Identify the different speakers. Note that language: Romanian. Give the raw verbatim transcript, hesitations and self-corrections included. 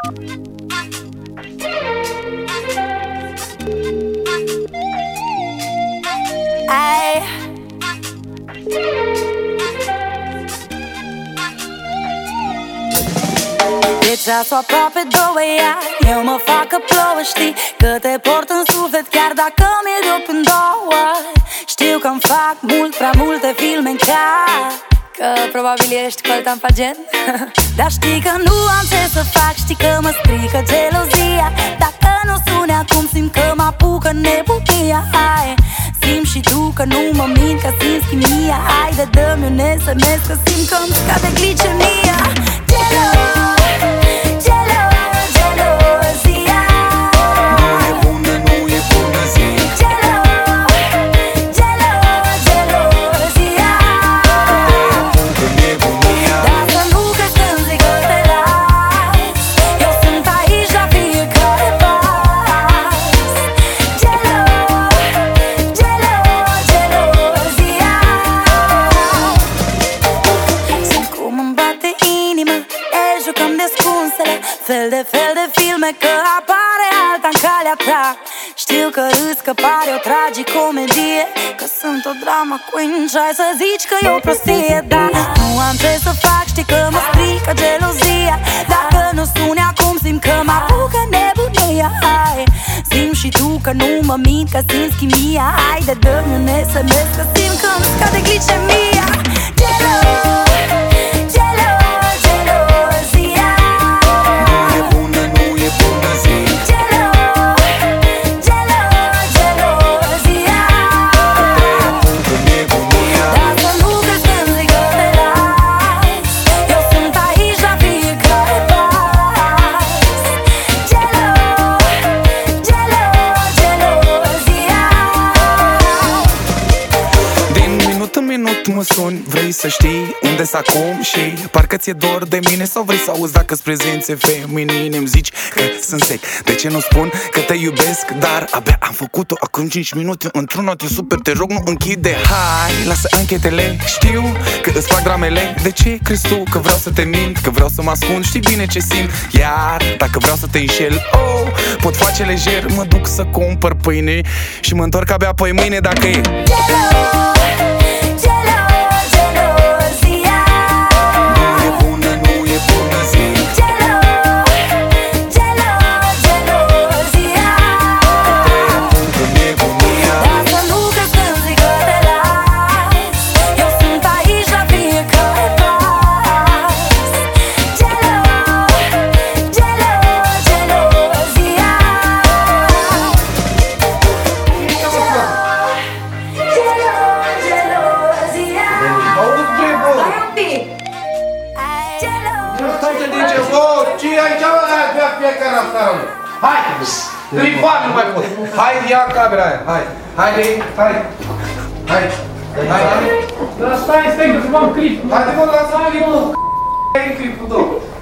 Speaker 1: Ai. E ceasul aproape două iar eu mă fac că plouă, știi că te port în suflet chiar dacă mi-e rup în două. Știu că-mi fac mult, prea multe filme în cap, că probabil ești coltan pagent. Dar știi că nu am ce să fac, știi că mă strică gelozia. Dacă nu suni acum simt că mă apucă nebunia. Hai, simți și tu că nu mă mint, că simți chimia. Haide, dă-mi un S M S că simt că-mi scade glicemia. Gelo, gelo, gelozia.
Speaker 2: Nu e bună, nu e bună zi.
Speaker 1: Gelo, gelo, gelozia.
Speaker 2: Că nebunia.
Speaker 1: Dar să nu crezi când zic că te las, eu sunt aici la fiecare pas. Gelo, gelo, gelozia. Simt cum îmi bate inima, ne jucăm descunsele, fel de fel de filme, că apare alta în calea ta. Știu că râzi, că pare o tragicomedie, că sunt o drama queen și ai să zici că e o prostie. Dar nu am ce să fac, știi că mă strică gelozia. Dacă nu suni acum simt că mă apucă nebunia. Hai, simți și tu că nu mă mint, că simți chimia. Haide, dă-mi un S M S că simt că-mi scade glicemia. Gelo, gelo, gelozia.
Speaker 2: Nu e bună, nu e bună zi.
Speaker 1: Gelo, gelo, gelozia.
Speaker 2: Că nebunia.
Speaker 1: Dar să nu crezi când zic că te las, eu sunt aici la fiecare pas. Gelo, gelo, gelozia.
Speaker 2: Din minut în minut mă suni, vrei să știi unde-s acum și parcă ți-e dor de mine. Sau vrei să auzi dacă-s prezențe feminine. Îmi zici că sunt sec, de ce nu spun că te iubesc? Dar abia am făcut-o acum cinci minute. Într-una te super, te rog nu închide. Hai, lasă anchetele, știu că îți fac dramele. De ce crezi tu că vreau să te mint, că vreau să mă ascund? Știi bine ce simt, iar dacă vreau să te înșel, oh, pot face lejer. Mă duc să cumpăr pâine și mă întorc abia păi mâine dacă e.
Speaker 1: Gelo, gelo, gelozia.
Speaker 2: Nu e bună, nu e bună zi.
Speaker 1: Gelo, gelo, gelozia.
Speaker 2: Că nebunia.
Speaker 1: Dar să nu crezi când zic că te las, eu sunt aici la fiecare pas. Gelo, gelo, gelozia. Gelo, gelozia.
Speaker 3: Auzi, bre, bă!
Speaker 1: Hai un pic. Gelo,
Speaker 3: Nu stai să zice, bă, ce e aici, bă, aia bea fiecare afară, mă. Hai! Trei bani nu mai pot. Hai, ia camera aia, hai. Hai, hai, hai. Hai, hai, hai.
Speaker 4: Dar stai, stai, că filmam clip.
Speaker 3: Haide, mă, lasă clipul. Hai clipul tău.